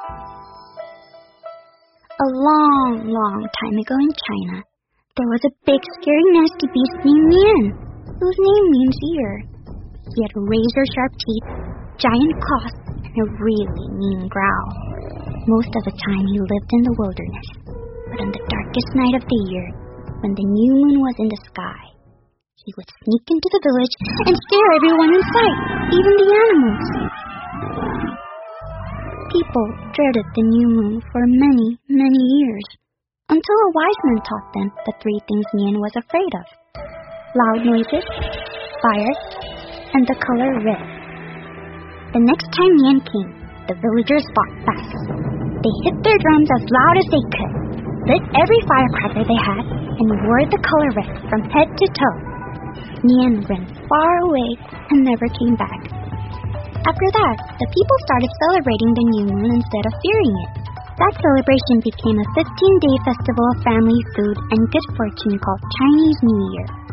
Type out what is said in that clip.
A long, long time ago in China, there was a big, scary, nasty beast named Nian, whose name means ear. He had razor-sharp teeth, giant claws, and a really mean growl. Most of the time he lived in the wilderness, but on the darkest night of the year, when the new moon was in the sky, he would sneak into the village and scare everyone in sight, even the animals. People dreaded the new moon for many, many years, until a wise man taught them the three things Nian was afraid of: loud noises, fire, and the color red. The next time Nian came, the villagers fought back. They hit their drums as loud as they could, lit every firecracker they had, and wore the color red from head to toe. Nian ran far away and never came back. After that, the people started celebrating the new moon instead of fearing it. That celebration became a 15-day festival of family, food, and good fortune called Chinese New Year.